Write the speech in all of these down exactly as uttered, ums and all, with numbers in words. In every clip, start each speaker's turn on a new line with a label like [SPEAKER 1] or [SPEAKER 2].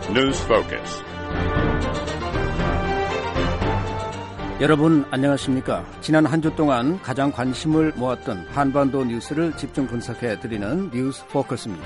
[SPEAKER 1] News Focus.
[SPEAKER 2] 여러분 안녕하십니까? 지난 한 주 동안 가장 관심을 모았던 한반도 뉴스를 집중 분석해드리는 뉴스 포커스입니다.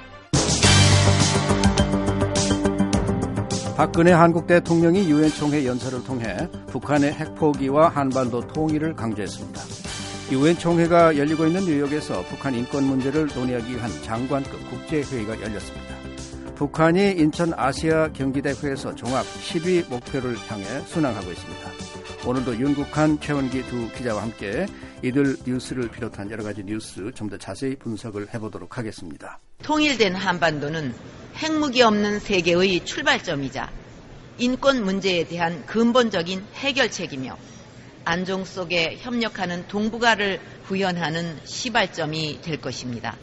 [SPEAKER 2] 박근혜 한국 대통령이 유엔 총회 연설을 통해 북한의 핵포기와 한반도 통일을 강조했습니다. 유엔 총회가 열리고 있는 뉴욕에서 북한 인권 문제를 논의하기 위한 장관급 국제회의가 열렸습니다. 북한이 인천 아시아 경기대회에서 종합 십 위 목표를 향해 순항하고 있습니다. 오늘도 윤국한, 최원기 두 기자와 함께 이들 뉴스를 비롯한 여러 가지 뉴스 좀 더 자세히 분석을 해보도록 하겠습니다.
[SPEAKER 3] 통일된 한반도는 핵무기 없는 세계의 출발점이자 인권 문제에 대한 근본적인 해결책이며 안정 속에 협력하는 동북아를 구현하는 시발점이 될 것입니다.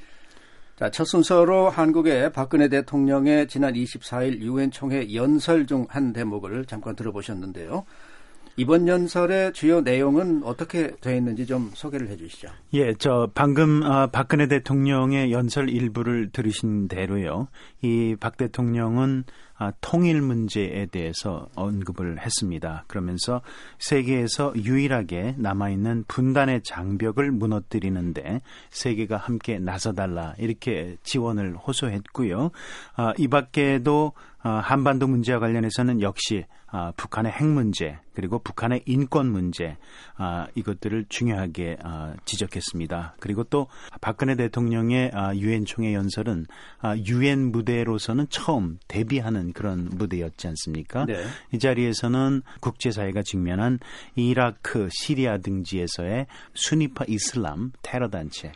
[SPEAKER 2] 자, 첫 순서로 한국의 박근혜 대통령의 지난 이십사 일 유엔 총회 연설 중 한 대목을 잠깐 들어보셨는데요. 이번 연설의 주요 내용은 어떻게 되어 있는지 좀 소개를 해 주시죠.
[SPEAKER 4] 예, 저 방금 어, 박근혜 대통령의 연설 일부를 들으신 대로요. 이 박 대통령은 아, 통일 문제에 대해서 언급을 했습니다. 그러면서 세계에서 유일하게 남아있는 분단의 장벽을 무너뜨리는데 세계가 함께 나서달라 이렇게 지원을 호소했고요. 아, 이 밖에도 아, 한반도 문제와 관련해서는 역시 아, 북한의 핵 문제 그리고 북한의 인권 문제 아, 이것들을 중요하게 아, 지적했습니다. 그리고 또 박근혜 대통령의 아, 유엔 총회 연설은 아, 유엔 무대로서는 처음 데뷔하는 그런 무대였지 않습니까? 네. 이 자리에서는 국제사회가 직면한 이라크, 시리아 등지에서의 수니파 이슬람 테러 단체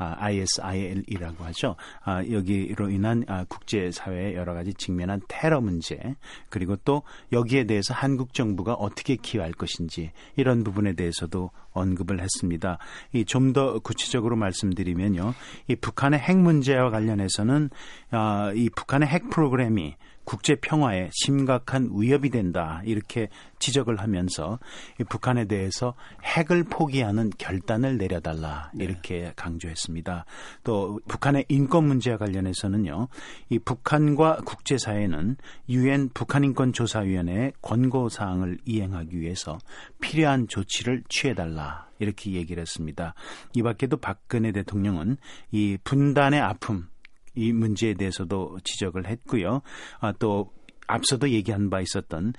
[SPEAKER 4] 아이에스아이엘이라고 하죠. 아, 여기로 인한 아, 국제사회의 여러 가지 직면한 테러 문제 그리고 또 여기에 대해서 한국 정부가 어떻게 기여할 것인지 이런 부분에 대해서도 언급을 했습니다. 이 좀 더 구체적으로 말씀드리면요. 이 북한의 핵 문제와 관련해서는 아, 이 북한의 핵 프로그램이 국제 평화에 심각한 위협이 된다 이렇게 지적을 하면서 이 북한에 대해서 핵을 포기하는 결단을 내려달라 이렇게 네. 강조했습니다. 또 북한의 인권 문제와 관련해서는요. 이 북한과 국제사회는 유엔 북한인권조사위원회의 권고사항을 이행하기 위해서 필요한 조치를 취해달라 이렇게 얘기를 했습니다. 이 밖에도 박근혜 대통령은 이 분단의 아픔 이 문제에 대해서도 지적을 했고요. 아, 또 앞서도 얘기한 바 있었던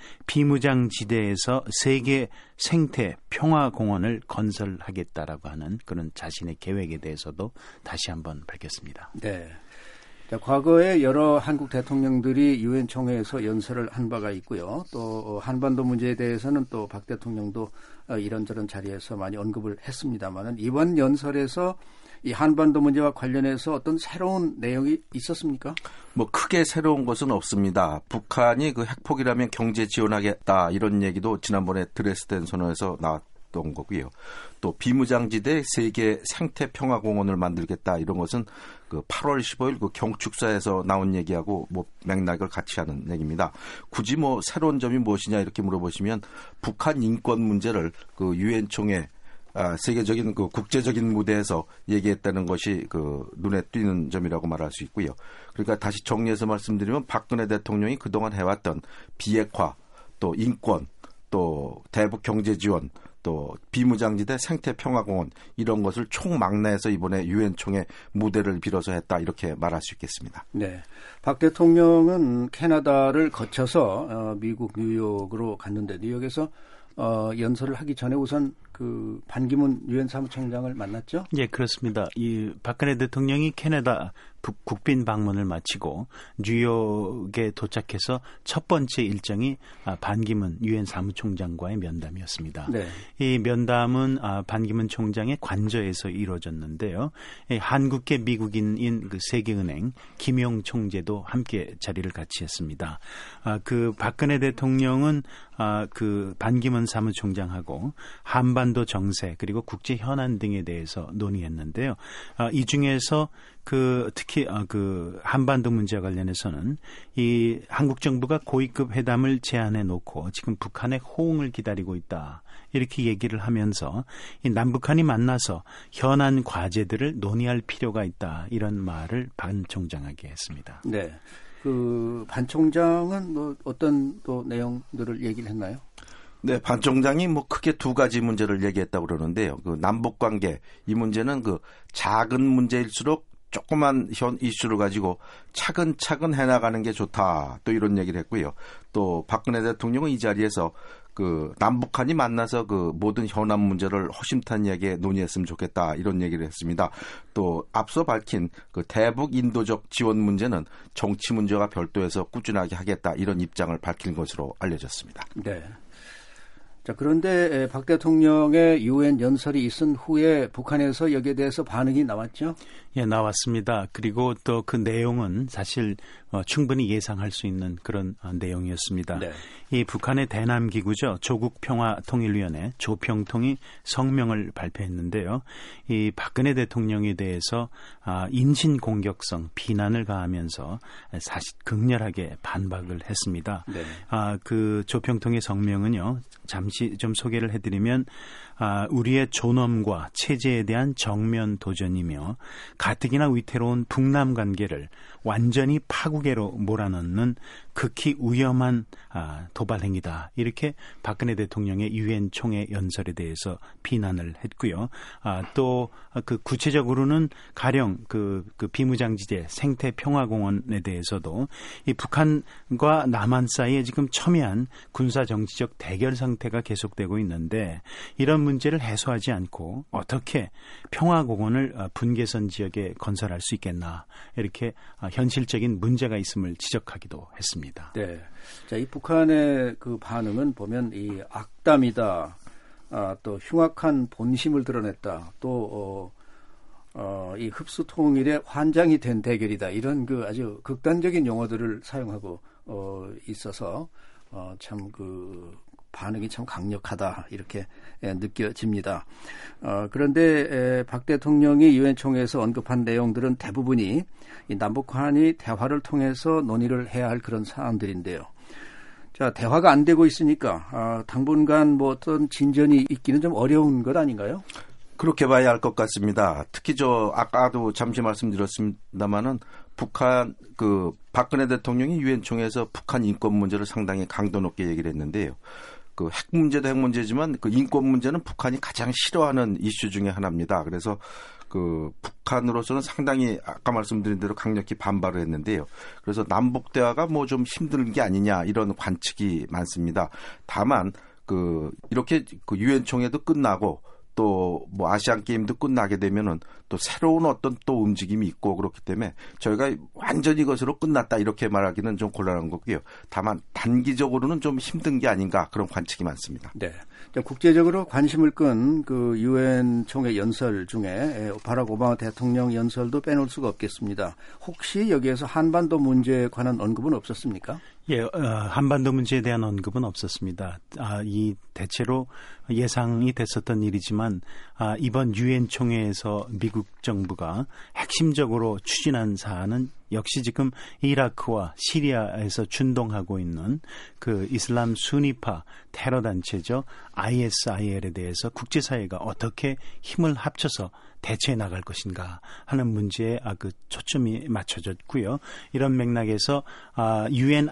[SPEAKER 4] 비무장지대에서 세계 생태 평화공원을 건설하겠다라고 하는 그런 자신의 계획에 대해서도 다시 한번 밝혔습니다.
[SPEAKER 2] 네. 자, 과거에 여러 한국 대통령들이 유엔 총회에서 연설을 한 바가 있고요. 또 한반도 문제에 대해서는 또 박 대통령도 이런저런 자리에서 많이 언급을 했습니다만은 이번 연설에서 이 한반도 문제와 관련해서 어떤 새로운 내용이 있었습니까?
[SPEAKER 5] 뭐 크게 새로운 것은 없습니다. 북한이 그 핵폭이라면 경제 지원하겠다 이런 얘기도 지난번에 드레스덴 선언에서 나왔던 거고요. 또 비무장지대 세계 생태평화공원을 만들겠다 이런 것은 그 팔월 십오일 그 경축사에서 나온 얘기하고 뭐 맥락을 같이 하는 얘기입니다. 굳이 뭐 새로운 점이 무엇이냐 이렇게 물어보시면 북한 인권 문제를 그 유엔 총회 아, 세계적인 그 국제적인 무대에서 얘기했다는 것이 그 눈에 띄는 점이라고 말할 수 있고요. 그러니까 다시 정리해서 말씀드리면 박근혜 대통령이 그동안 해왔던 비핵화, 또 인권, 또 대북 경제 지원, 또 비무장지대 생태평화공원 이런 것을 총망라해서 이번에 유엔 총회 무대를 빌어서 했다 이렇게 말할 수 있겠습니다.
[SPEAKER 2] 네, 박 대통령은 캐나다를 거쳐서 어, 미국 뉴욕으로 갔는데 뉴욕에서 어, 연설을 하기 전에 우선 그 반기문 유엔 사무총장을 만났죠?
[SPEAKER 4] 예, 그렇습니다. 이 박근혜 대통령이 캐나다 북, 국빈 방문을 마치고 뉴욕에 도착해서 첫 번째 일정이 아, 반기문 유엔 사무총장과의 면담이었습니다. 네. 이 면담은 아, 반기문 총장의 관저에서 이루어졌는데요. 이 한국계 미국인인 그 세계은행 김용 총재도 함께 자리를 같이 했습니다. 아, 그 박근혜 대통령은 아, 그 반기문 사무총장하고 한반도 정세 그리고 국제 현안 등에 대해서 논의했는데요. 아, 이 중에서 그 특히 아, 그 한반도 문제와 관련해서는 이 한국 정부가 고위급 회담을 제안해 놓고 지금 북한의 호응을 기다리고 있다. 이렇게 얘기를 하면서 이 남북한이 만나서 현안 과제들을 논의할 필요가 있다. 이런 말을 반 총장에게 했습니다.
[SPEAKER 2] 네. 그 반 총장은 뭐 어떤 또 내용들을 얘기를 했나요?
[SPEAKER 5] 네, 반 총장이 뭐 크게 두 가지 문제를 얘기했다고 그러는데요. 그 남북 관계 이 문제는 그 작은 문제일수록 조그만 현 이슈를 가지고 차근차근 해나가는 게 좋다. 또 이런 얘기를 했고요. 또 박근혜 대통령은 이 자리에서 그 남북한이 만나서 그 모든 현안 문제를 허심탄회하게 논의했으면 좋겠다. 이런 얘기를 했습니다. 또 앞서 밝힌 그 대북 인도적 지원 문제는 정치 문제와 별도해서 꾸준하게 하겠다. 이런 입장을 밝힌 것으로 알려졌습니다.
[SPEAKER 2] 네. 자, 그런데 박 대통령의 유엔 연설이 있은 후에 북한에서 여기에 대해서 반응이 나왔죠?
[SPEAKER 4] 예, 나왔습니다. 그리고 또 그 내용은 사실 어, 충분히 예상할 수 있는 그런 어, 내용이었습니다. 네. 이 북한의 대남기구죠. 조국평화통일위원회 조평통이 성명을 발표했는데요. 이 박근혜 대통령에 대해서 아, 인신공격성 비난을 가하면서 사실 극렬하게 반박을 했습니다. 네. 아, 그 조평통의 성명은요. 잠시 좀 소개를 해드리면 아, 우리의 존엄과 체제에 대한 정면 도전이며 가뜩이나 위태로운 북남 관계를 완전히 파국에로 몰아넣는 극히 위험한 아, 도발 행위다. 이렇게 박근혜 대통령의 유엔 총회 연설에 대해서 비난을 했고요. 아, 또 그 구체적으로는 가령 그, 그 비무장지대 생태평화공원에 대해서도 이 북한과 남한 사이에 지금 첨예한 군사정치적 대결 상태가 계속되고 있는데 이런 문제를 해소하지 않고 어떻게 평화공원을 분계선 지역에 건설할 수 있겠나 이렇게 현실적인 문제가 있음을 지적하기도 했습니다.
[SPEAKER 2] 네, 자, 이 북한의 그 반응은 보면 이 악담이다, 아, 또 흉악한 본심을 드러냈다, 또 어, 어, 이 흡수 통일의 환장이 된 대결이다 이런 그 아주 극단적인 용어들을 사용하고 어, 있어서 어, 참 그 반응이 참 강력하다 이렇게 에, 느껴집니다. 어, 그런데 에, 박 대통령이 유엔 총회에서 언급한 내용들은 대부분이 이 남북한이 대화를 통해서 논의를 해야 할 그런 사안들인데요. 자, 대화가 안 되고 있으니까 아, 당분간 뭐 어떤 진전이 있기는 좀 어려운 것 아닌가요?
[SPEAKER 5] 그렇게 봐야 할 것 같습니다. 특히 저 아까도 잠시 말씀드렸습니다마는 북한 그 박근혜 대통령이 유엔 총회에서 북한 인권 문제를 상당히 강도 높게 얘기를 했는데요. 그 핵 문제도 핵 문제지만 그 인권 문제는 북한이 가장 싫어하는 이슈 중에 하나입니다. 그래서 그 북한으로서는 상당히 아까 말씀드린 대로 강력히 반발을 했는데요. 그래서 남북 대화가 뭐 좀 힘든 게 아니냐 이런 관측이 많습니다. 다만 그 이렇게 그 유엔 총회도 끝나고 또 뭐 아시안 게임도 끝나게 되면은 또 새로운 어떤 또 움직임이 있고 그렇기 때문에 저희가 완전히 이것으로 끝났다 이렇게 말하기는 좀 곤란한 거고요. 다만 단기적으로는 좀 힘든 게 아닌가 그런 관측이 많습니다.
[SPEAKER 2] 네. 국제적으로 관심을 끈 그 유엔 총회 연설 중에 바락 오바마 대통령 연설도 빼놓을 수가 없겠습니다. 혹시 여기에서 한반도 문제에 관한 언급은 없었습니까?
[SPEAKER 4] 예, 어, 한반도 문제에 대한 언급은 없었습니다. 아, 이 대체로 예상이 됐었던 일이지만 아, 이번 유엔 총회에서 미국 정부가 핵심적으로 추진한 사안은 역시 지금 이라크와 시리아에서 준동하고 있는 그 이슬람 수니파 테러 단체죠. 아이에스아이엘에 대해서 국제사회가 어떻게 힘을 합쳐서 대처해 나갈 것인가 하는 문제에 아, 그 초점이 맞춰졌고요. 이런 맥락에서 아, 유엔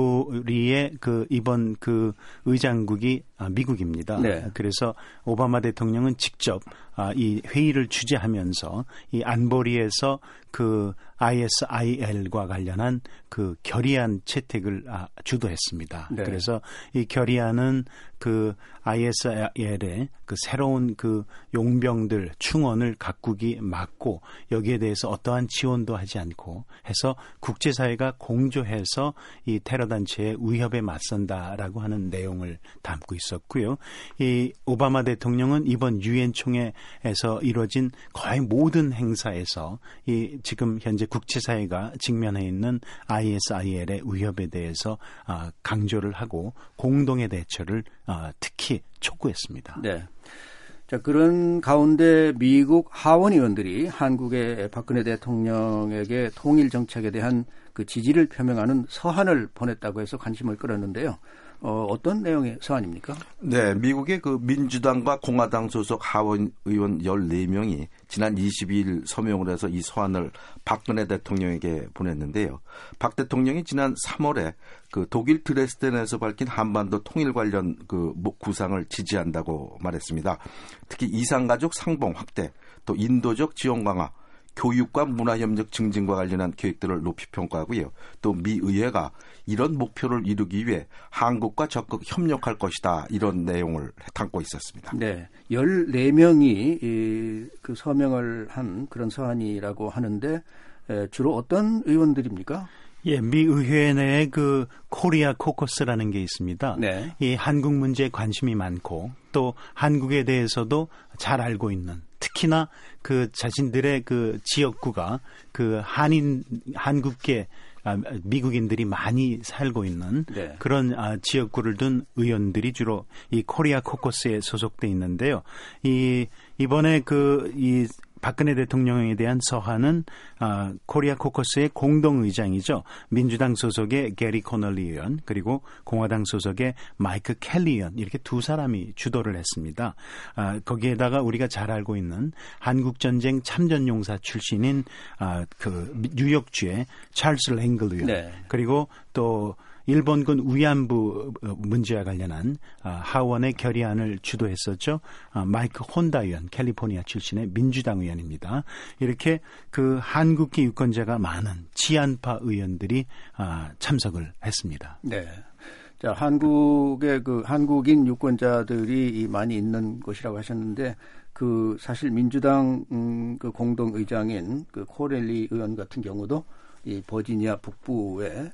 [SPEAKER 4] 안보리의 그 이번 그 의장국이 아, 미국입니다. 네. 그래서 오바마 대통령은 직접 아, 이 회의를 주재하면서 이 안보리에서 그 아이에스아이엘과 관련한 그 결의안 채택을 아, 주도했습니다. 네. 그래서 이 결의안은 그 아이에스아이엘의 그 새로운 그 용병들 충원을 각국이 막고 여기에 대해서 어떠한 지원도 하지 않고 해서 국제사회가 공조해서 이 테러 단체의 위협에 맞선다라고 하는 내용을 담고 있었고요. 이 오바마 대통령은 이번 유엔 총회에서 이루어진 거의 모든 행사에서 이 지금 현재 국제사회가 직면해 있는 아이에스아이엘의 위협에 대해서 강조를 하고 공동의 대처를 특히 촉구했습니다.
[SPEAKER 2] 네. 자, 그런 가운데 미국 하원 의원들이 한국의 박근혜 대통령에게 통일 정책에 대한 그 지지를 표명하는 서한을 보냈다고 해서 관심을 끌었는데요. 어, 어떤 내용의 서한입니까?
[SPEAKER 5] 네, 미국의 그 민주당과 공화당 소속 하원 의원 열네 명이 지난 이십이일 서명을 해서 이 서한을 박근혜 대통령에게 보냈는데요. 박 대통령이 지난 삼월에 그 독일 드레스덴에서 밝힌 한반도 통일 관련 그 구상을 지지한다고 말했습니다. 특히 이산가족 상봉 확대, 또 인도적 지원 강화, 교육과 문화협력 증진과 관련한 계획들을 높이 평가하고요. 또 미 의회가 이런 목표를 이루기 위해 한국과 적극 협력할 것이다. 이런 내용을 담고 있었습니다.
[SPEAKER 2] 네, 열네 명이 이, 그 서명을 한 그런 서한이라고 하는데 에, 주로 어떤 의원들입니까?
[SPEAKER 4] 예, 미 의회 내에 그 코리아 코커스라는 게 있습니다.
[SPEAKER 2] 네.
[SPEAKER 4] 이 한국 문제에 관심이 많고 또 한국에 대해서도 잘 알고 있는, 특히나 그 자신들의 그 지역구가 그 한인 한국계 아, 미국인들이 많이 살고 있는
[SPEAKER 2] 네.
[SPEAKER 4] 그런 아, 지역구를 둔 의원들이 주로 이 코리아 코커스에 소속돼 있는데요. 이 이번에 그 이 박근혜 대통령에 대한 서한은 아, 코리아 코커스의 공동의장이죠. 민주당 소속의 게리 코널리 의원, 그리고 공화당 소속의 마이크 켈리 의원, 이렇게 두 사람이 주도를 했습니다. 아, 거기에다가 우리가 잘 알고 있는 한국전쟁 참전용사 출신인 아, 그 뉴욕주의 찰스 랭글 의원,
[SPEAKER 2] 네.
[SPEAKER 4] 그리고 또 일본군 위안부 문제와 관련한 하원의 결의안을 주도했었죠. 마이크 혼다 의원, 캘리포니아 출신의 민주당 의원입니다. 이렇게 그 한국계 유권자가 많은 치안파 의원들이 참석을 했습니다.
[SPEAKER 2] 네. 자, 한국의 그 한국인 유권자들이 많이 있는 곳이라고 하셨는데, 그 사실 민주당 음, 그 공동 의장인 그 코렐리 의원 같은 경우도 이 버지니아 북부의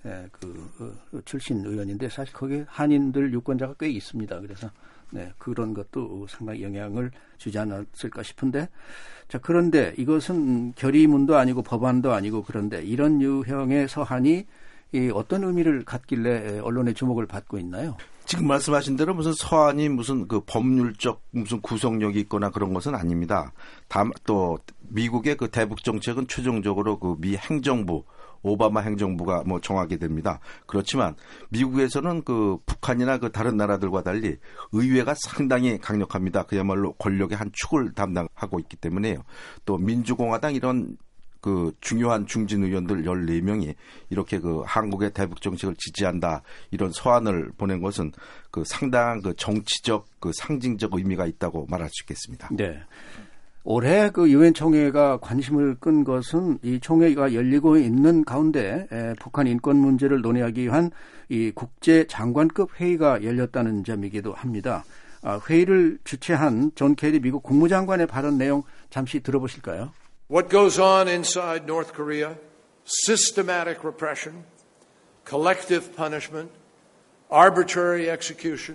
[SPEAKER 2] 그 출신 의원인데, 사실 거기에 한인들 유권자가 꽤 있습니다. 그래서 네, 그런 것도 상당히 영향을 주지 않았을까 싶은데, 자, 그런데 이것은 결의문도 아니고 법안도 아니고, 그런데 이런 유형의 서한이 이 어떤 의미를 갖길래 언론의 주목을 받고 있나요?
[SPEAKER 5] 지금 말씀하신 대로 무슨 서한이 무슨 그 법률적 무슨 구속력이 있거나 그런 것은 아닙니다. 다만 또 미국의 그 대북 정책은 최종적으로 그 미 행정부, 오바마 행정부가 뭐 정하게 됩니다. 그렇지만 미국에서는 그 북한이나 그 다른 나라들과 달리 의회가 상당히 강력합니다. 그야말로 권력의 한 축을 담당하고 있기 때문에요. 또 민주공화당 이런 그 중요한 중진 의원들 열네 명이 이렇게 그 한국의 대북 정책을 지지한다, 이런 서한을 보낸 것은 그 상당한 그 정치적 그 상징적 의미가 있다고 말할 수 있겠습니다.
[SPEAKER 2] 네. 올해 그 유엔 총회가 관심을 끈 것은 이 총회가 열리고 있는 가운데 에, 북한 인권 문제를 논의하기 위한 이 국제 장관급 회의가 열렸다는 점이기도 합니다. 아, 회의를 주최한 존 케리 미국 국무장관의 발언 내용 잠시 들어보실까요?
[SPEAKER 1] What goes on inside North Korea, systematic repression, collective punishment, arbitrary execution,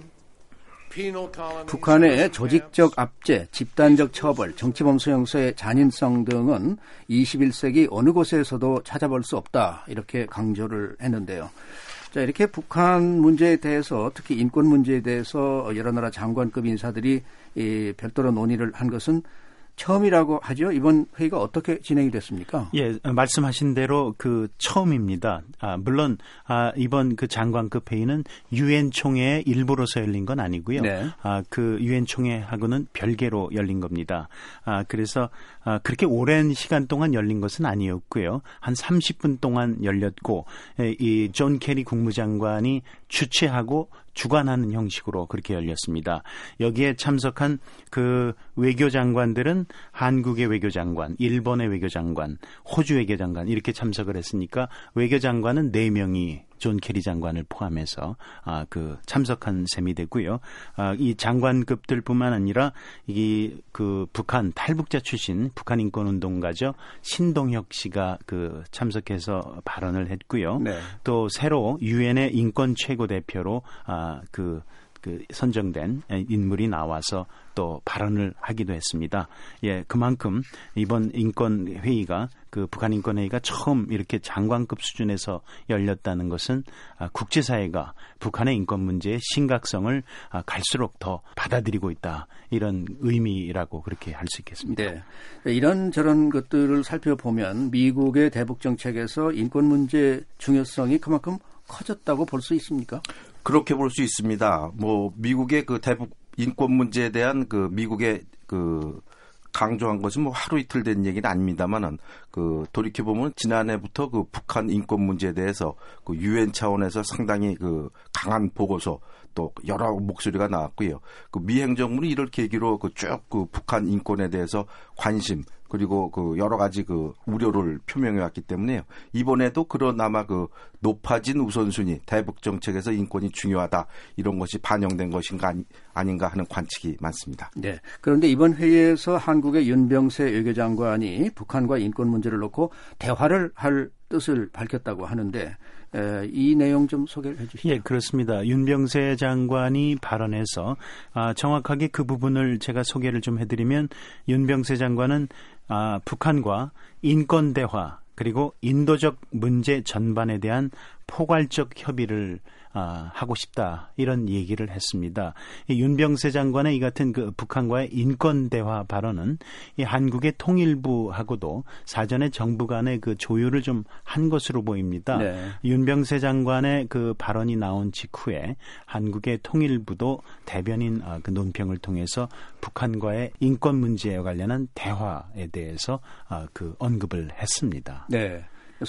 [SPEAKER 2] 북한의 조직적 압제, 집단적 처벌, 정치범수 형사의 잔인성 등은 이십일 세기 어느 곳에서도 찾아볼 수 없다, 이렇게 강조를 했는데요. 자, 이렇게 북한 문제에 대해서, 특히 인권 문제에 대해서 여러 나라 장관급 인사들이 이 별도로 논의를 한 것은 처음이라고 하죠. 이번 회의가 어떻게 진행이 됐습니까?
[SPEAKER 4] 예, 말씀하신 대로 그 처음입니다. 아, 물론 아, 이번 그 장관급 회의는 유엔 총회의 일부로서 열린 건 아니고요.
[SPEAKER 2] 네.
[SPEAKER 4] 아, 그 유엔 총회하고는 별개로 열린 겁니다. 아, 그래서 아, 그렇게 오랜 시간 동안 열린 것은 아니었고요. 한 삼십 분 동안 열렸고, 이 존 케리 국무장관이 주최하고 주관하는 형식으로 그렇게 열렸습니다. 여기에 참석한 그 외교장관들은 한국의 외교장관, 일본의 외교장관, 호주 외교장관 이렇게 참석을 했으니까 외교장관은 네 명이 존 케리 장관을 포함해서 아, 그 참석한 셈이 되고요. 아, 이 장관급들뿐만 아니라 이 그 북한 탈북자 출신 북한 인권운동가죠, 신동혁 씨가 그 참석해서 발언을 했고요.
[SPEAKER 2] 네.
[SPEAKER 4] 또 새로 유엔의 인권 최고 대표로 아, 그 그 선정된 인물이 나와서 또 발언을 하기도 했습니다. 예, 그만큼 이번 인권 회의가 그 북한 인권 회의가 처음 이렇게 장관급 수준에서 열렸다는 것은 아, 국제사회가 북한의 인권 문제의 심각성을 아, 갈수록 더 받아들이고 있다, 이런 의미라고 그렇게 할 수 있겠습니다.
[SPEAKER 2] 네, 이런 저런 것들을 살펴보면 미국의 대북 정책에서 인권 문제 중요성이 그만큼 커졌다고 볼 수 있습니까?
[SPEAKER 5] 그렇게 볼 수 있습니다. 뭐 미국의 그 대북 인권 문제에 대한 그 미국의 그 강조한 것은 뭐 하루 이틀 된 얘기는 아닙니다만은 그 돌이켜 보면 지난해부터 그 북한 인권 문제에 대해서 그 유엔 차원에서 상당히 그 강한 보고서 또 여러 목소리가 나왔고요. 그 미 행정부는 이를 계기로 그 쭉 그 북한 인권에 대해서 관심 그리고 그 여러 가지 그 우려를 표명해 왔기 때문에요. 이번에도 그런 아마 그 높아진 우선순위 대북 정책에서 인권이 중요하다 이런 것이 반영된 것인가 아닌가 하는 관측이 많습니다.
[SPEAKER 2] 네. 그런데 이번 회의에서 한국의 윤병세 외교장관이 북한과 인권 문제를 놓고 대화를 할 뜻을 밝혔다고 하는데 에, 이 내용 좀 소개를 해 주시죠.
[SPEAKER 4] 예, 그렇습니다. 윤병세 장관이 발언해서 아, 정확하게 그 부분을 제가 소개를 좀 해드리면 윤병세 장관은 아, 북한과 인권 대화 그리고 인도적 문제 전반에 대한 포괄적 협의를 아, 하고 싶다 이런 얘기를 했습니다. 이 윤병세 장관의 이 같은 그 북한과의 인권 대화 발언은 이 한국의 통일부하고도 사전에 정부 간의 그 조율을 좀 한 것으로 보입니다. 네. 윤병세 장관의 그 발언이 나온 직후에 한국의 통일부도 대변인 아, 그 논평을 통해서 북한과의 인권 문제에 관련한 대화에 대해서 아, 그 언급을 했습니다.
[SPEAKER 2] 네.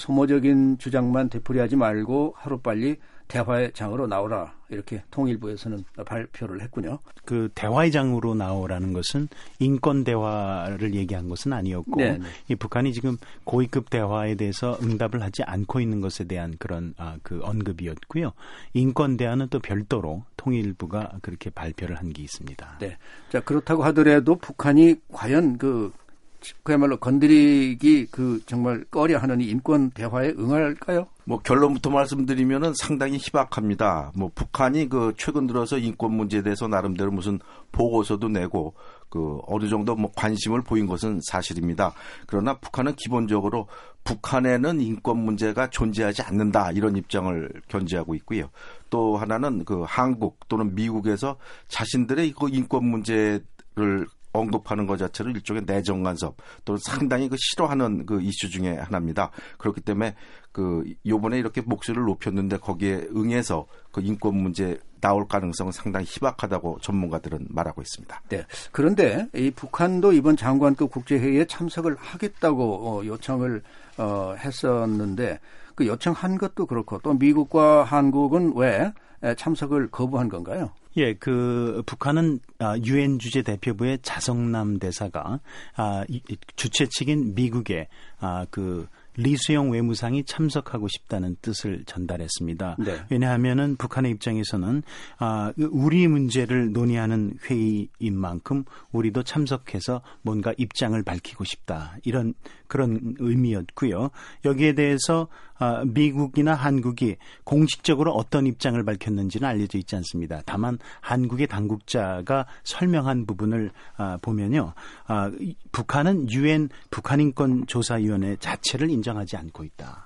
[SPEAKER 2] 소모적인 주장만 되풀이하지 말고 하루빨리 대화의 장으로 나오라 이렇게 통일부에서는 발표를 했군요.
[SPEAKER 4] 그 대화의 장으로 나오라는 것은 인권 대화를 얘기한 것은 아니었고 네네. 이 북한이 지금 고위급 대화에 대해서 응답을 하지 않고 있는 것에 대한 그런 아, 그 언급이었고요. 인권 대화는 또 별도로 통일부가 그렇게 발표를 한 게 있습니다.
[SPEAKER 2] 네. 자 그렇다고 하더라도 북한이 과연 그 그야말로 건드리기 그 정말 꺼려하는 이 인권 대화에 응할까요?
[SPEAKER 5] 뭐 결론부터 말씀드리면은 상당히 희박합니다. 뭐 북한이 그 최근 들어서 인권 문제에 대해서 나름대로 무슨 보고서도 내고 그 어느 정도 뭐 관심을 보인 것은 사실입니다. 그러나 북한은 기본적으로 북한에는 인권 문제가 존재하지 않는다 이런 입장을 견지하고 있고요. 또 하나는 그 한국 또는 미국에서 자신들의 그 인권 문제를 언급하는 것 자체를 일종의 내정 간섭 또는 상당히 그 싫어하는 그 이슈 중에 하나입니다. 그렇기 때문에 그 요번에 이렇게 목소리를 높였는데 거기에 응해서 그 인권 문제 나올 가능성은 상당히 희박하다고 전문가들은 말하고 있습니다.
[SPEAKER 2] 네. 그런데 이 북한도 이번 장관급 국제회의에 참석을 하겠다고 요청을 어, 했었는데 그 요청한 것도 그렇고 또 미국과 한국은 왜 참석을 거부한 건가요?
[SPEAKER 4] 예, 그 북한은 유엔 주재 대표부의 자성남 대사가 아, 주최 측인 미국의 아, 그 리수영 외무상이 참석하고 싶다는 뜻을 전달했습니다. 네. 왜냐하면은 북한의 입장에서는 아, 우리 문제를 논의하는 회의인 만큼 우리도 참석해서 뭔가 입장을 밝히고 싶다. 이런 그런 의미였고요. 여기에 대해서 아, 미국이나 한국이 공식적으로 어떤 입장을 밝혔는지는 알려져 있지 않습니다. 다만 한국의 당국자가 설명한 부분을 아, 보면요. 아, 북한은 유엔 북한인권조사위원회 자체를 인정하지 않고 있다.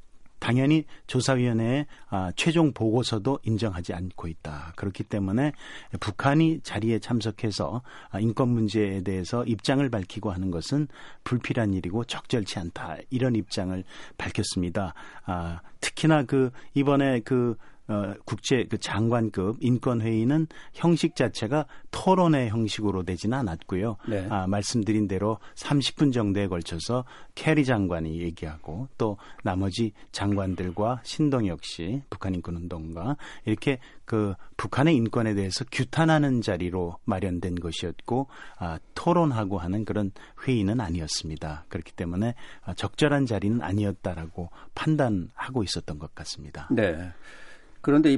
[SPEAKER 4] 당연히 조사위원회의 아, 최종 보고서도 인정하지 않고 있다. 그렇기 때문에 북한이 자리에 참석해서 아, 인권 문제에 대해서 입장을 밝히고 하는 것은 불필요한 일이고 적절치 않다. 이런 입장을 밝혔습니다. 아, 특히나 그 이번에 그 어, 국제 그 장관급 인권회의는 형식 자체가 토론회 형식으로 되지는 않았고요. 네. 아, 말씀드린 대로 삼십 분 정도에 걸쳐서 캐리 장관이 얘기하고 또 나머지 장관들과 신동혁 씨, 북한인권운동가 이렇게 그 북한의 인권에 대해서 규탄하는 자리로 마련된 것이었고 아, 토론하고 하는 그런 회의는 아니었습니다. 그렇기 때문에 아, 적절한 자리는 아니었다라고 판단하고 있었던 것 같습니다.
[SPEAKER 2] 네. 그런데 이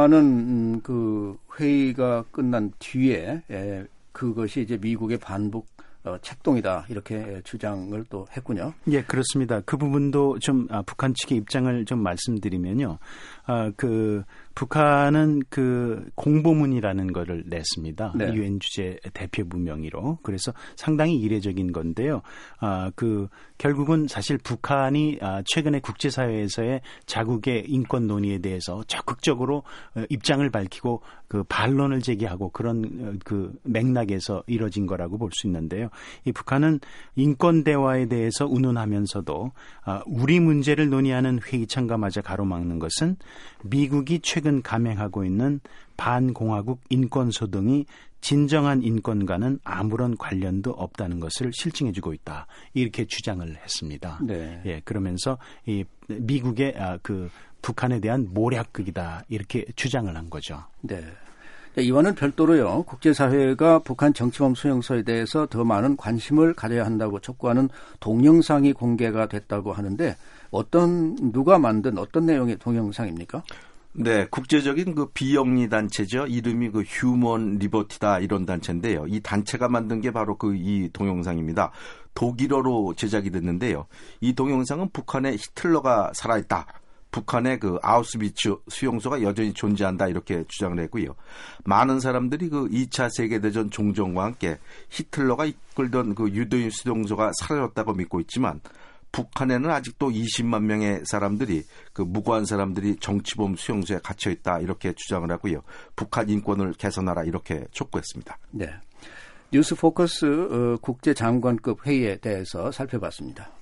[SPEAKER 2] 북한은 그 회의가 끝난 뒤에 그것이 이제 미국의 반북 어, 책동이다 이렇게 주장을 또 했군요.
[SPEAKER 4] 예, 그렇습니다. 그 부분도 좀 아, 북한 측의 입장을 좀 말씀드리면요. 아, 그 북한은 그 공보문이라는 거를 냈습니다. 네. 유엔 주재 대표부 명의로. 그래서 상당히 이례적인 건데요. 아, 그 결국은 사실 북한이 아, 최근에 국제사회에서의 자국의 인권 논의에 대해서 적극적으로 어, 입장을 밝히고 그 반론을 제기하고 그런 그 맥락에서 이뤄진 거라고 볼 수 있는데요. 이 북한은 인권 대화에 대해서 운운하면서도 우리 문제를 논의하는 회의 참가마저 가로막는 것은 미국이 최근 감행하고 있는 반공화국 인권소 등이 진정한 인권과는 아무런 관련도 없다는 것을 실증해주고 있다. 이렇게 주장을 했습니다.
[SPEAKER 2] 네.
[SPEAKER 4] 예, 그러면서 이 미국의 그 북한에 대한 모략극이다 이렇게 주장을 한 거죠.
[SPEAKER 2] 네. 이와는 별도로요. 국제사회가 북한 정치범 수용소에 대해서 더 많은 관심을 가져야 한다고 촉구하는 동영상이 공개가 됐다고 하는데 어떤 누가 만든 어떤 내용의 동영상입니까?
[SPEAKER 5] 네, 국제적인 그 비영리 단체죠. 이름이 그 휴먼 리버티다 이런 단체인데요. 이 단체가 만든 게 바로 그 이 동영상입니다. 독일어로 제작이 됐는데요. 이 동영상은 북한에 히틀러가 살아있다. 북한의 그 아우슈비츠 수용소가 여전히 존재한다 이렇게 주장을 했고요. 많은 사람들이 그 이 차 세계대전 종전과 함께 히틀러가 이끌던 그 유대인 수용소가 사라졌다고 믿고 있지만 북한에는 아직도 이십만 명의 사람들이 그 무고한 사람들이 정치범 수용소에 갇혀 있다 이렇게 주장을 하고요. 북한 인권을 개선하라 이렇게 촉구했습니다.
[SPEAKER 2] 네, 뉴스 포커스 어, 국제장관급 회의에 대해서 살펴봤습니다.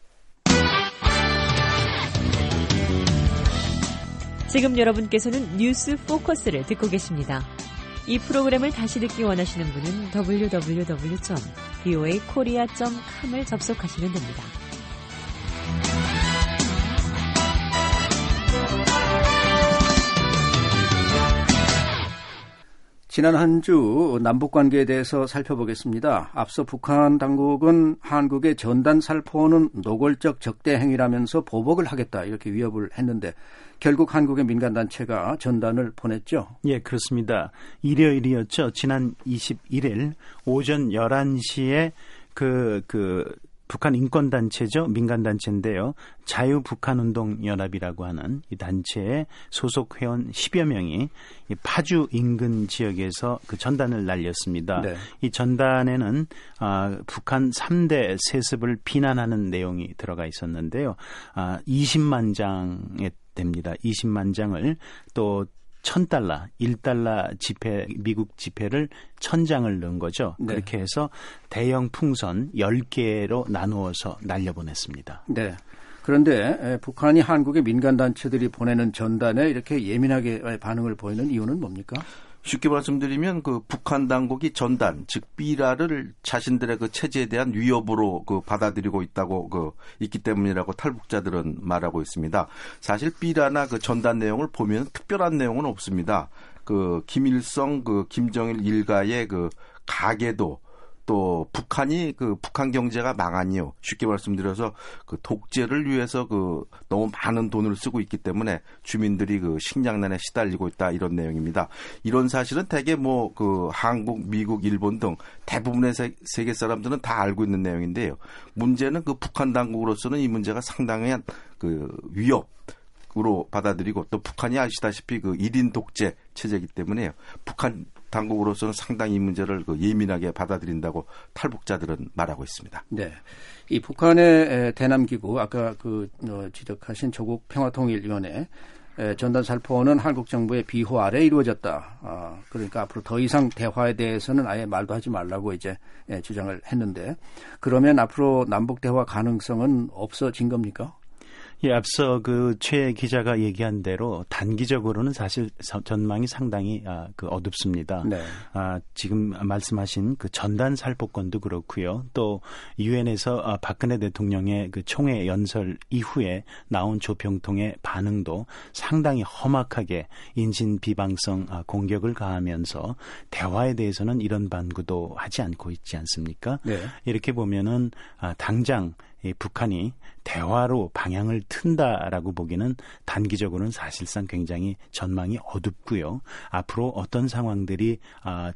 [SPEAKER 6] 지금 여러분께서는 뉴스 포커스를 듣고 계십니다. 이 프로그램을 다시 듣기 원하시는 분은 더블유 더블유 더블유 점 브이오에이 코리아 점 컴을 접속하시면 됩니다.
[SPEAKER 2] 지난 한 주 남북 관계에 대해서 살펴보겠습니다. 앞서 북한 당국은 한국의 전단 살포는 노골적 적대 행위라면서 보복을 하겠다 이렇게 위협을 했는데 결국 한국의 민간단체가 전단을 보냈죠.
[SPEAKER 4] 예, 그렇습니다. 일요일이었죠. 지난 이십일 일 오전 열한 시에 그, 그, 북한 인권단체죠. 민간단체인데요. 자유북한운동연합이라고 하는 이 단체의 소속 회원 십여 명이 이 파주 인근 지역에서 그 전단을 날렸습니다. 네. 이 전단에는 아, 북한 삼 대 세습을 비난하는 내용이 들어가 있었는데요. 아, 이십만 장에 됩니다. 이십만 장을 또 천 달러, 일 달러 지폐, 미국 지폐를 천 장을 넣은 거죠. 네. 그렇게 해서 대형 풍선 열 개로 나누어서 날려보냈습니다.
[SPEAKER 2] 네. 그런데 북한이 한국의 민간단체들이 보내는 전단에 이렇게 예민하게 반응을 보이는 이유는 뭡니까?
[SPEAKER 5] 쉽게 말씀드리면 그 북한 당국이 전단, 즉 삐라를 자신들의 그 체제에 대한 위협으로 그 받아들이고 있다고 그 있기 때문이라고 탈북자들은 말하고 있습니다. 사실 삐라나 그 전단 내용을 보면 특별한 내용은 없습니다. 그 김일성, 그 김정일 일가의 그 가계도 또 북한이 그 북한 경제가 망하니요. 쉽게 말씀드려서 그 독재를 위해서 그 너무 많은 돈을 쓰고 있기 때문에 주민들이 그 식량난에 시달리고 있다 이런 내용입니다. 이런 사실은 대개 뭐 그 한국, 미국, 일본 등 대부분의 세, 세계 사람들은 다 알고 있는 내용인데요. 문제는 그 북한 당국으로서는 이 문제가 상당한 그 위협. 으로 받아들이고 또 북한이 아시다시피 그 일 인 독재 체제이기 때문에요. 북한 당국으로서는 상당히 이 문제를 그 예민하게 받아들인다고 탈북자들은 말하고 있습니다.
[SPEAKER 2] 네, 이 북한의 대남기구 아까 그 어, 지적하신 조국 평화통일위원회 전단 살포는 한국 정부의 비호 아래 이루어졌다. 아, 그러니까 앞으로 더 이상 대화에 대해서는 아예 말도 하지 말라고 이제 예, 주장을 했는데 그러면 앞으로 남북 대화 가능성은 없어진 겁니까?
[SPEAKER 4] 예, 앞서 그 최 기자가 얘기한 대로 단기적으로는 사실 전망이 상당히 아, 그 어둡습니다. 네. 아, 지금 말씀하신 그 전단 살포건도 그렇고요. 또 유엔에서 아, 박근혜 대통령의 그 총회 연설 이후에 나온 조평통의 반응도 상당히 험악하게 인신 비방성 아, 공격을 가하면서 대화에 대해서는 이런 반구도 하지 않고 있지 않습니까? 네. 이렇게 보면은 아, 당장 이 북한이 대화로 방향을 튼다라고 보기는 단기적으로는 사실상 굉장히 전망이 어둡고요. 앞으로 어떤 상황들이 아,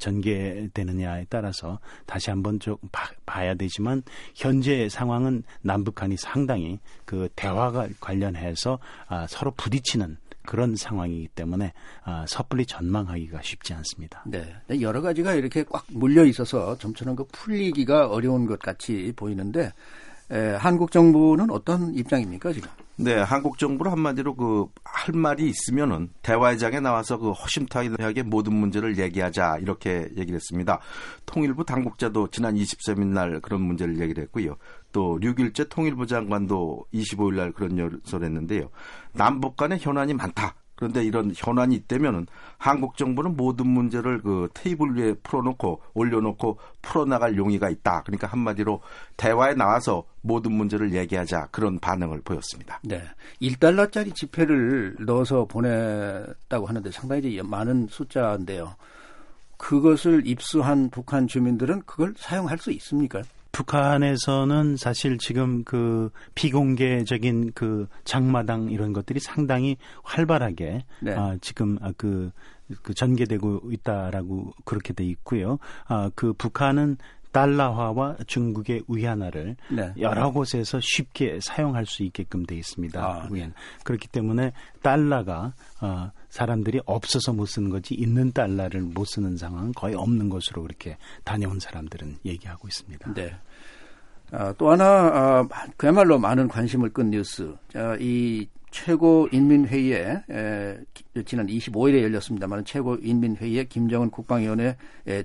[SPEAKER 4] 전개되느냐에 따라서 다시 한번 좀 봐, 봐야 되지만 현재 상황은 남북한이 상당히 그 대화가 관련해서 아, 서로 부딪히는 그런 상황이기 때문에 아, 섣불리 전망하기가 쉽지 않습니다.
[SPEAKER 2] 네, 여러 가지가 이렇게 꽉 물려 있어서 좀처럼 그 풀리기가 어려운 것 같이 보이는데 에, 한국 정부는 어떤 입장입니까 지금?
[SPEAKER 5] 네, 한국 정부는 한마디로 그 할 말이 있으면은 대화의장에 나와서 그 허심탄회하게 모든 문제를 얘기하자 이렇게 얘기를 했습니다. 통일부 당국자도 지난 이십삼 일 날 그런 문제를 얘기를 했고요. 또 류길재 통일부 장관도 이십오 일 날 그런 연설을 했는데요. 남북 간의 현안이 많다. 그런데 이런 현안이 있다면은 한국 정부는 모든 문제를 그 테이블 위에 풀어놓고 올려놓고 풀어나갈 용의가 있다. 그러니까 한마디로 대화에 나와서 모든 문제를 얘기하자 그런 반응을 보였습니다.
[SPEAKER 2] 네, 일 달러짜리 지폐를 넣어서 보냈다고 하는데 상당히 많은 숫자인데요. 그것을 입수한 북한 주민들은 그걸 사용할 수 있습니까?
[SPEAKER 4] 북한에서는 사실 지금 그 비공개적인 그 장마당 이런 것들이 상당히 활발하게
[SPEAKER 2] 네.
[SPEAKER 4] 아, 지금 그, 그 전개되고 있다라고 그렇게 돼 있고요. 아, 그 북한은 달러화와 중국의 위안화를
[SPEAKER 2] 네.
[SPEAKER 4] 여러 곳에서 쉽게 사용할 수 있게끔 돼 있습니다.
[SPEAKER 2] 아,
[SPEAKER 4] 네. 그렇기 때문에 달러가 어, 사람들이 없어서 못 쓰는 거지 있는 달러를 못 쓰는 상황은 거의 없는 것으로 그렇게 다녀온 사람들은 얘기하고 있습니다.
[SPEAKER 2] 네. 아, 또 하나 아, 그야말로 많은 관심을 끈 뉴스. 자, 이 최고인민회의에 에, 지난 이십오 일에 열렸습니다만 최고인민회의에 김정은 국방위원회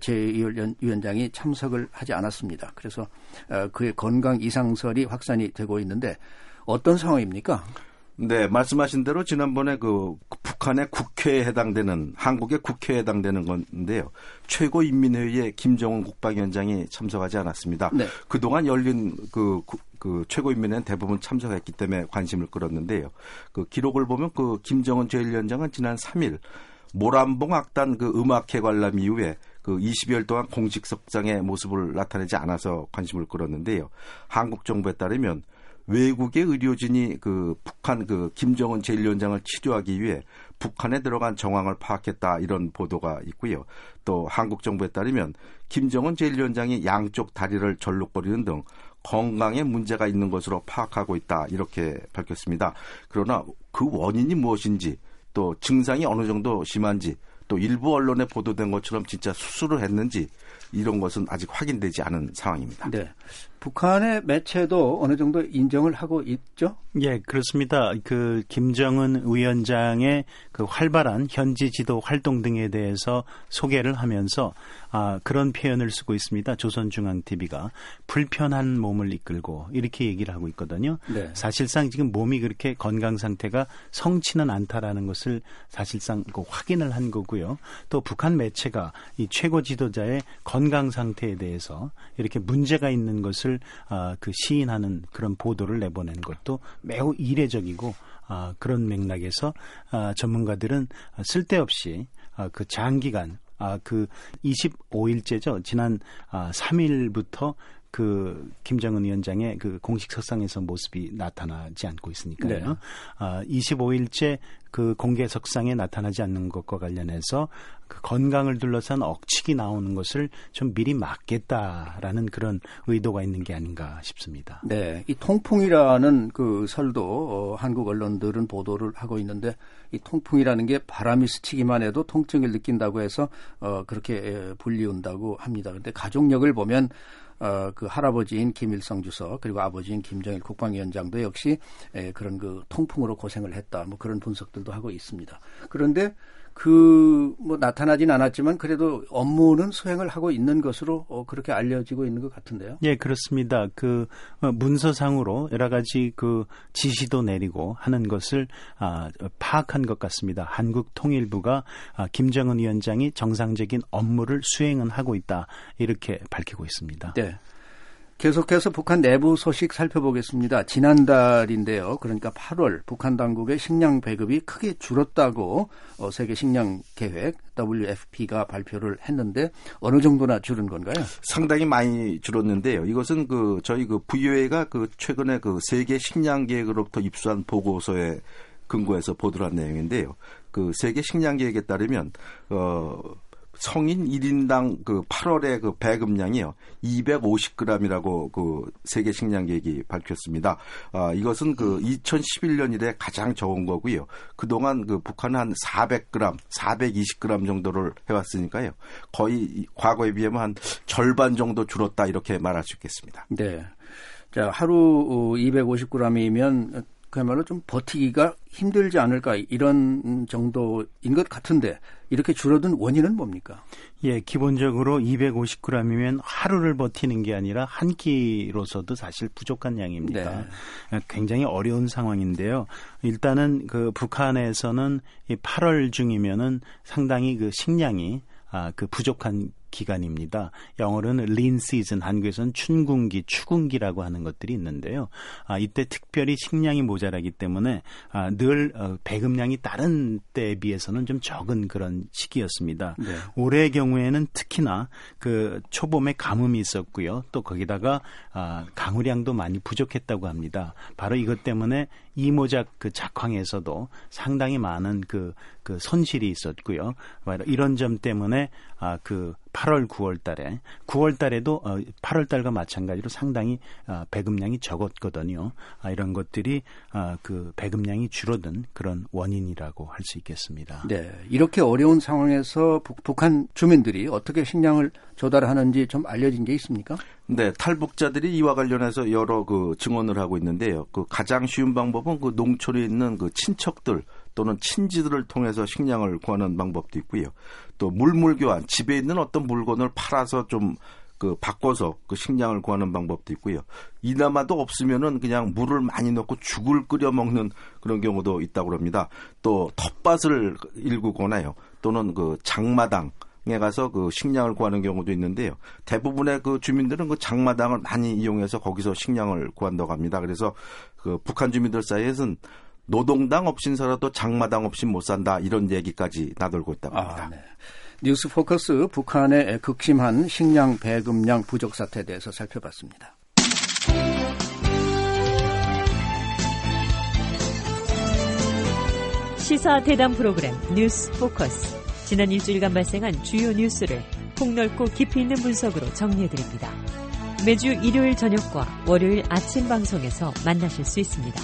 [SPEAKER 2] 제이위원장이 참석을 하지 않았습니다. 그래서 어, 그의 건강 이상설이 확산이 되고 있는데 어떤 상황입니까?
[SPEAKER 5] 네, 말씀하신 대로 지난번에 그 북한의 국회에 해당되는 한국의 국회에 해당되는 건데요. 최고인민회의에 김정은 국방위원장이 참석하지 않았습니다. 네. 그동안 열린 그, 그 최고인민회는 대부분 참석했기 때문에 관심을 끌었는데요. 그 기록을 보면 그 김정은 제일 위원장은 지난 삼 일 모란봉 악단 그 음악회 관람 이후에 그 이십여일 동안 공식 석상의 모습을 나타내지 않아서 관심을 끌었는데요. 한국 정부에 따르면 외국의 의료진이 그 북한 그 김정은 제일 위원장을 치료하기 위해 북한에 들어간 정황을 파악했다 이런 보도가 있고요. 또 한국 정부에 따르면 김정은 제일 위원장이 양쪽 다리를 절룩거리는 등 건강에 문제가 있는 것으로 파악하고 있다 이렇게 밝혔습니다. 그러나 그 원인이 무엇인지 또 증상이 어느 정도 심한지 또 일부 언론에 보도된 것처럼 진짜 수술을 했는지 이런 것은 아직 확인되지 않은 상황입니다.
[SPEAKER 2] 네, 북한의 매체도 어느 정도 인정을 하고 있죠?
[SPEAKER 4] 예, 그렇습니다. 그 김정은 위원장의 그 활발한 현지 지도 활동 등에 대해서 소개를 하면서 아, 그런 표현을 쓰고 있습니다. 조선중앙티비가 불편한 몸을 이끌고 이렇게 얘기를 하고 있거든요. 네. 사실상 지금 몸이 그렇게 건강 상태가 성치는 않다라는 것을 사실상 그 확인을 한 거고요. 또 북한 매체가 이 최고 지도자의 건강 상태에 대해서 이렇게 문제가 있는 것을 아, 그 시인하는 그런 보도를 내보낸 것도 매우 이례적이고 아, 그런 맥락에서 아, 전문가들은 쓸데없이 아, 그 장기간 아, 그 이십오 일째죠. 지난 아, 삼 일부터 그 김정은 위원장의 그 공식 석상에서 모습이 나타나지 않고 있으니까요. 네. 아, 이십오 일째 그 공개 석상에 나타나지 않는 것과 관련해서 그 건강을 둘러싼 억측이 나오는 것을 좀 미리 막겠다라는 그런 의도가 있는 게 아닌가 싶습니다.
[SPEAKER 2] 네, 이 통풍이라는 그 설도 어, 한국 언론들은 보도를 하고 있는데 이 통풍이라는 게 바람이 스치기만 해도 통증을 느낀다고 해서 어, 그렇게 불리운다고 합니다. 그런데 가족력을 보면 어, 그 할아버지인 김일성 주석 그리고 아버지인 김정일 국방위원장도 역시 에, 그런 그 통풍으로 고생을 했다. 뭐 그런 분석들도 하고 있습니다. 그런데 그 뭐 나타나진 않았지만 그래도 업무는 수행을 하고 있는 것으로 어, 그렇게 알려지고 있는 것 같은데요.
[SPEAKER 4] 예, 그렇습니다. 그 어, 문서상으로 여러 가지 그 지시도 내리고 하는 것을 아, 파악한 것 같습니다. 한국 통일부가 아, 김정은 위원장이 정상적인 업무를 수행은 하고 있다 이렇게 밝히고 있습니다.
[SPEAKER 2] 네. 계속해서 북한 내부 소식 살펴보겠습니다. 지난달인데요. 그러니까 팔월 북한 당국의 식량 배급이 크게 줄었다고 어, 세계 식량 계획 더블유에프피가 발표를 했는데 어느 정도나 줄은 건가요?
[SPEAKER 5] 상당히 많이 줄었는데요. 이것은 그 저희 그 브이오에이가 그 최근에 그 세계 식량 계획으로부터 입수한 보고서에 근거해서 보도를 한 내용인데요. 그 세계 식량 계획에 따르면 어 성인 일 인당 그 팔월에 그 배급량이요. 이백오십 그램이라고 그 세계 식량 계획이 밝혔습니다. 아, 이것은 그 이천십일 년 이래 가장 적은 거고요. 그동안 그 북한은 한 사백 그램, 사백이십 그램 정도를 해왔으니까요. 거의 과거에 비하면 한 절반 정도 줄었다 이렇게 말할 수 있겠습니다.
[SPEAKER 2] 네. 자, 하루 이백오십 그램이면 그야말로 좀 버티기가 힘들지 않을까 이런 정도인 것 같은데 이렇게 줄어든 원인은 뭡니까?
[SPEAKER 4] 예, 기본적으로 이백오십 그램이면 하루를 버티는 게 아니라 한 끼로서도 사실 부족한 양입니다. 네. 굉장히 어려운 상황인데요. 일단은 그 북한에서는 이 팔월 중이면은 상당히 그 식량이 아, 그 부족한 기간입니다. 영어로는 lean season, 한국에서는 춘궁기, 추궁기라고 하는 것들이 있는데요. 아, 이때 특별히 식량이 모자라기 때문에 아, 늘 어, 배급량이 다른 때에 비해서는 좀 적은 그런 시기였습니다. 네. 올해의 경우에는 특히나 그 초봄에 가뭄이 있었고요. 또 거기다가 아, 강우량도 많이 부족했다고 합니다. 바로 이것 때문에 이모작 그 작황에서도 상당히 많은 그, 그 손실이 있었고요. 이런 점 때문에 아, 그 팔월, 구월 달에 구월 달에도 어, 팔월 달과 마찬가지로 상당히 어, 배급량이 적었거든요. 아, 이런 것들이 어, 그 배급량이 줄어든 그런 원인이라고 할 수 있겠습니다.
[SPEAKER 2] 네, 이렇게 어려운 상황에서 북, 북한 주민들이 어떻게 식량을 조달하는지 좀 알려진 게 있습니까?
[SPEAKER 5] 네, 탈북자들이 이와 관련해서 여러 그 증언을 하고 있는데요. 그 가장 쉬운 방법은 그 농촌에 있는 그 친척들 또는 친지들을 통해서 식량을 구하는 방법도 있고요. 또 물물 교환, 집에 있는 어떤 물건을 팔아서 좀 그 바꿔서 그 식량을 구하는 방법도 있고요. 이나마도 없으면은 그냥 물을 많이 넣고 죽을 끓여 먹는 그런 경우도 있다고 합니다. 또 텃밭을 일구거나요. 또는 그 장마당 에 가서 그 식량을 구하는 경우도 있는데요. 대부분의 그 주민들은 그 장마당을 많이 이용해서 거기서 식량을 구한다고 합니다. 그래서 그 북한 주민들 사이에서는 노동당 없인서라도 장마당 없이 못 산다 이런 얘기까지 나돌고 있다고 합니다.
[SPEAKER 2] 아, 네. 뉴스 포커스 북한의 극심한 식량 배급량 부족 사태에 대해서 살펴봤습니다.
[SPEAKER 6] 시사 대담 프로그램 뉴스 포커스. 지난 일주일간 발생한 주요 뉴스를 폭넓고 깊이 있는 분석으로 정리해드립니다. 매주 일요일 저녁과 월요일 아침 방송에서 만나실 수 있습니다.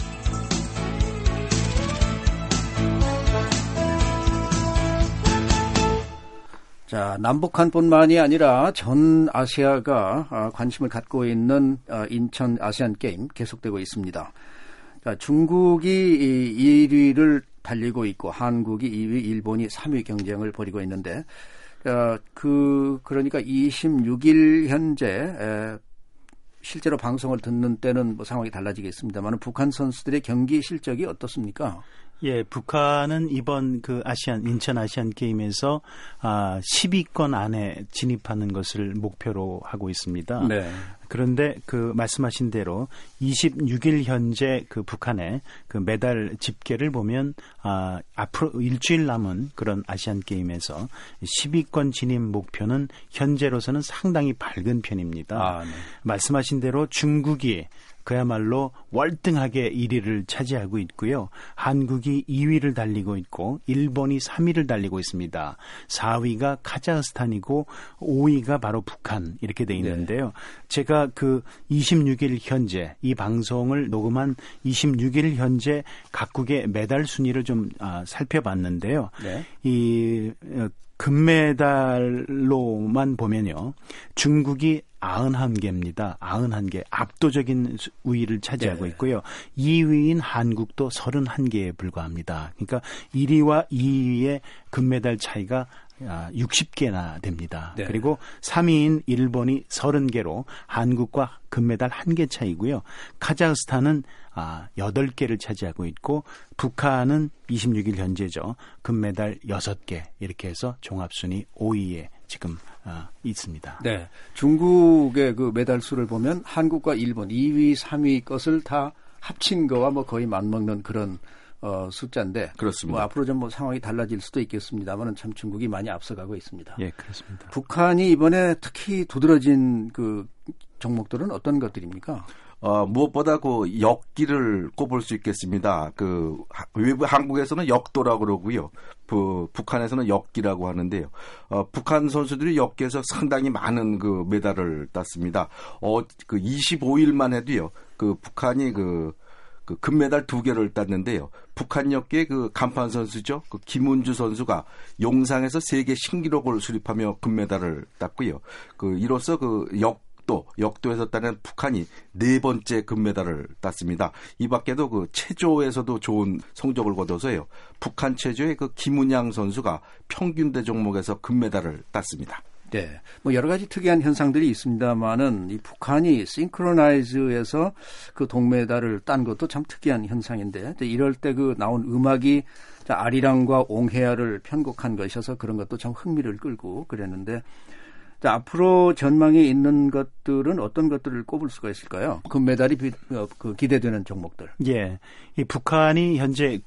[SPEAKER 2] 자, 남북한뿐만이 아니라 전 아시아가 관심을 갖고 있는 인천 아시안 게임 계속되고 있습니다. 자, 중국이 일 위를 달리고 있고 한국이 이 위, 일본이 삼 위 경쟁을 벌이고 있는데 어, 그 그러니까 이십육 일 현재 에, 실제로 방송을 듣는 때는 뭐 상황이 달라지겠습니다만 북한 선수들의 경기 실적이 어떻습니까?
[SPEAKER 4] 예, 북한은 이번 그 아시안 인천 아시안 게임에서 아, 십 위권 안에 진입하는 것을 목표로 하고 있습니다. 네. 그런데 그 말씀하신 대로 이십육 일 현재 그 북한의 그 메달 집계를 보면 아, 앞으로 일주일 남은 그런 아시안 게임에서 십 위권 진입 목표는 현재로서는 상당히 밝은 편입니다. 아, 네. 말씀하신 대로 중국이 그야말로 월등하게 일 위를 차지하고 있고요. 한국이 이 위를 달리고 있고 일본이 삼 위를 달리고 있습니다. 사 위가 카자흐스탄이고 오 위가 바로 북한 이렇게 돼 있는데요. 네. 제가 그 이십육 일 현재 이 방송을 녹음한 이십육 일 현재 각국의 메달 순위를 좀 아, 살펴봤는데요. 네. 이 금메달로만 보면요. 중국이 구십일 개입니다. 구십일 개. 압도적인 우위를 차지하고 네. 있고요. 이 위인 한국도 삼십일 개에 불과합니다. 그러니까 일 위와 이 위의 금메달 차이가 육십 개나 됩니다. 네. 그리고 삼 위인 일본이 삼십 개로 한국과 금메달 한 개 차이고요. 카자흐스탄은 여덟 개를 차지하고 있고 북한은 이십육 일 현재죠. 금메달 여섯 개 이렇게 해서 종합순위 오 위에 지금 어, 있습니다.
[SPEAKER 2] 네, 중국의 그 메달 수를 보면 한국과 일본 이 위, 삼 위 것을 다 합친 거와 뭐 거의 맞먹는 그런 어, 숫자인데
[SPEAKER 5] 그렇습니다.
[SPEAKER 2] 뭐 앞으로 좀 뭐 상황이 달라질 수도 있겠습니다만은 참 중국이 많이 앞서가고 있습니다.
[SPEAKER 4] 예, 그렇습니다.
[SPEAKER 2] 북한이 이번에 특히 두드러진 그 종목들은 어떤 것들입니까?
[SPEAKER 5] 어, 무엇보다 그 역기를 꼽을 수 있겠습니다. 그 외부 한국에서는 역도라고 그러고요. 그 북한에서는 역기라고 하는데요. 어, 북한 선수들이 역기에서 상당히 많은 그 메달을 땄습니다. 어, 그 이십오 일만 해도요. 그 북한이 그 그 금메달 두 개를 땄는데요. 북한 역계 그 간판 선수죠. 그 김은주 선수가 용상에서 세계 신기록을 수립하며 금메달을 땄고요. 그 이로써 그 역 또 역도에서 따낸 북한이 네 번째 금메달을 땄습니다. 이 밖에도 그 체조에서도 좋은 성적을 거둬서요. 북한 체조의 그 김은양 선수가 평균대 종목에서 금메달을 땄습니다.
[SPEAKER 2] 네, 뭐 여러 가지 특이한 현상들이 있습니다만은 이 북한이 싱크로나이즈에서 그 동메달을 딴 것도 참 특이한 현상인데 이럴 때 그 나온 음악이 아리랑과 옹헤아를 편곡한 것이어서 그런 것도 참 흥미를 끌고 그랬는데 자, 앞으로 전망이 있는 것들은 어떤 것들을 꼽을 수가 있을까요? 금메달이 비, 어, 그 기대되는 종목들.
[SPEAKER 4] 예, 이 북한이 현재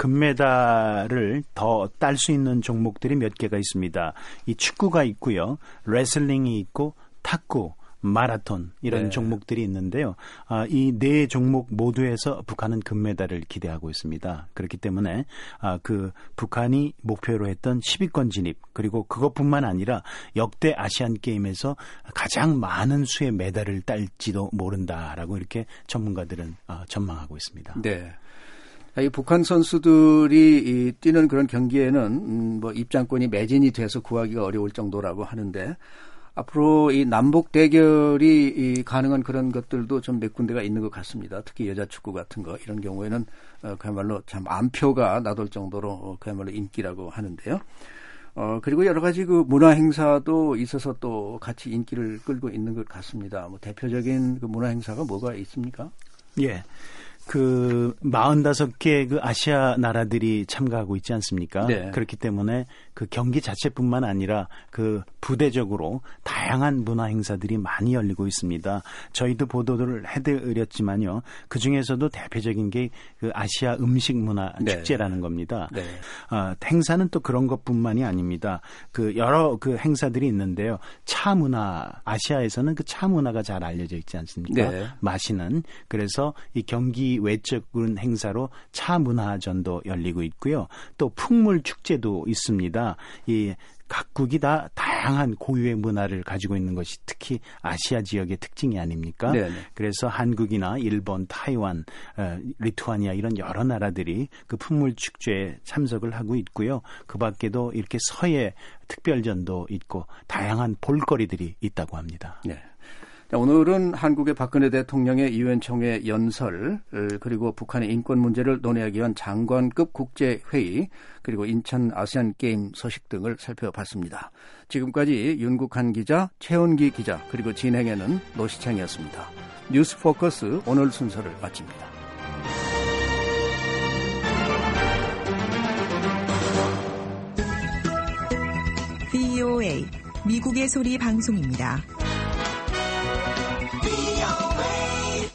[SPEAKER 4] 금메달을 더 딸 수 있는 종목들이 몇 개가 있습니다. 이 축구가 있고요, 레슬링이 있고, 탁구, 마라톤 이런
[SPEAKER 2] 네.
[SPEAKER 4] 종목들이 있는데요. 아, 이 네 종목 모두에서 북한은 금메달을 기대하고 있습니다. 그렇기 때문에 아, 그 북한이 목표로 했던 십 위권 진입 그리고 그것뿐만 아니라 역대 아시안 게임에서 가장 많은 수의 메달을 딸지도 모른다라고 이렇게 전문가들은 아, 전망하고 있습니다.
[SPEAKER 2] 네. 이 북한 선수들이 이 뛰는 그런 경기에는 음, 뭐 입장권이 매진이 돼서 구하기가 어려울 정도라고 하는데. 앞으로 이 남북 대결이 이 가능한 그런 것들도 좀 몇 군데가 있는 것 같습니다. 특히 여자 축구 같은 거 이런 경우에는 어, 그야말로 참 안표가 나돌 정도로 어, 그야말로 인기라고 하는데요. 어, 그리고 여러 가지 그 문화 행사도 있어서 또 같이 인기를 끌고 있는 것 같습니다. 뭐 대표적인 그 문화 행사가 뭐가 있습니까?
[SPEAKER 4] 예. 그 사십오 개 그 아시아 나라들이 참가하고 있지 않습니까?
[SPEAKER 2] 네.
[SPEAKER 4] 그렇기 때문에 그 경기 자체뿐만 아니라 그 부대적으로 다양한 문화 행사들이 많이 열리고 있습니다. 저희도 보도를 해드렸지만요. 그 중에서도 대표적인 게 그 아시아 음식 문화 축제라는 네. 겁니다. 네. 어, 행사는 또 그런 것뿐만이 아닙니다. 그 여러 그 행사들이 있는데요. 차 문화, 아시아에서는 그 차 문화가 잘 알려져 있지 않습니까? 네. 마시는. 그래서 이 경기 외적인 행사로 차 문화전도 열리고 있고요. 또 풍물 축제도 있습니다. 이 각국이 다 다양한 고유의 문화를 가지고 있는 것이 특히 아시아 지역의 특징이 아닙니까? 네네. 그래서 한국이나 일본, 타이완, 어, 리투아니아 이런 여러 나라들이 그 풍물 축제에 참석을 하고 있고요. 그 밖에도 이렇게 서해 특별전도 있고 다양한 볼거리들이 있다고 합니다.
[SPEAKER 2] 네. 오늘은 한국의 박근혜 대통령의 유엔 총회 연설 그리고 북한의 인권 문제를 논의하기 위한 장관급 국제회의 그리고 인천 아시안 게임 소식 등을 살펴봤습니다. 지금까지 윤국한 기자, 최은기 기자 그리고 진행에는 노시창이었습니다. 뉴스 포커스 오늘 순서를 마칩니다.
[SPEAKER 7] 브이오에이 미국의 소리 방송입니다.